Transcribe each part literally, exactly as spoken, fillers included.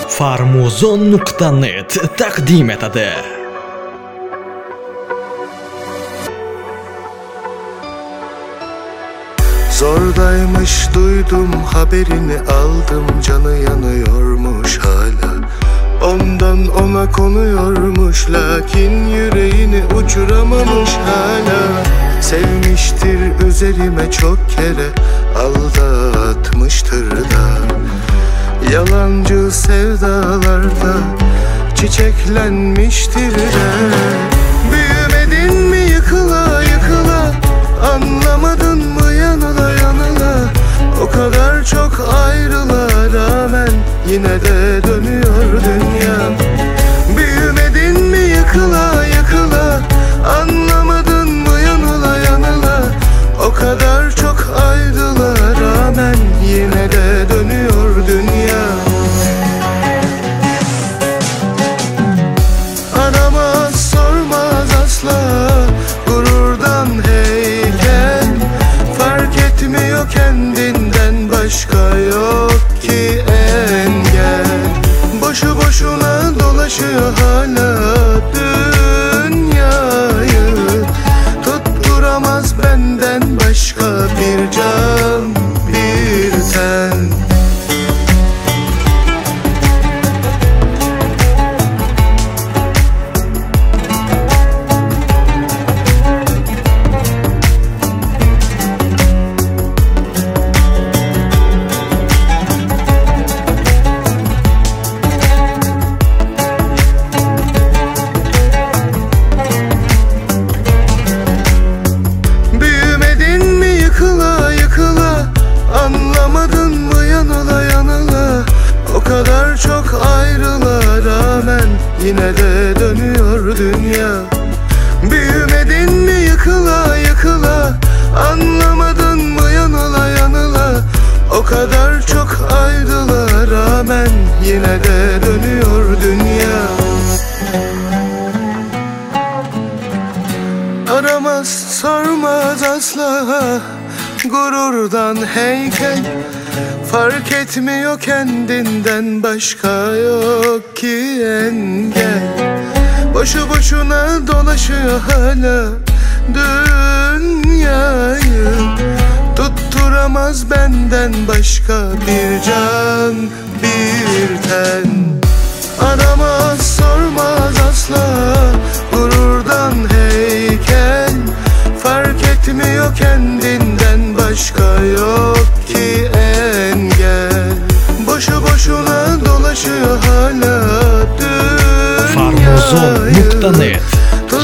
Farmuzon nuqta net taqdim etadi. Zordaymış duydum haberini aldım, canı yanıyormuş hala. Ondan ona konuyormuş lakin yüreğini uçuramamış hala. Sevmiştir üzerime çok kere, aldatmıştır da. Yalancı sevdalarda çiçeklenmiştir de. Büyümedin mi yıkıla yıkıla, anlamadın mı yanıla yanıla? O kadar çok ayrılığa rağmen yine de dönüyor dünya. Büyümedin mi yıkıla yıkıla, anlamadın mı yanıla yanıla? O kadar çok ayrılığa rağmen yine de dönüyor dünya. Aramaz sormaz asla, gururdan heykel. Fark etmiyor kendinden, başka yok ki engel. Boşu boşuna dolaşıyor hala dünyayı. Tutturamaz benden başka bir can, bir ten. Anlamadın mı yanıla yanıla? O kadar çok ayrılığa rağmen yine de dönüyor dünya. Büyümedin mi yıkıla yıkıla, anlamadın mı yanıla yanıla? O kadar çok ayrılığa rağmen yine de dönüyor dünya. Aramaz sormaz asla, gururdan heykel. Fark etmiyor kendinden, başka yok ki engel. Boşu boşuna dolaşıyor hala dünyayı. Tutturamaz benden başka bir can, bir ten. Aramaz sormaz asla, gururdan heykel. Fark etmiyor kendinden, başka yok ki engel. Boşu boşuna dolaşıyor hala dünyayı. Farmuzon nuqta net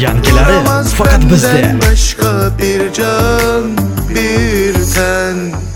Yangilari faqat bizda. Başka bir can, bir ten.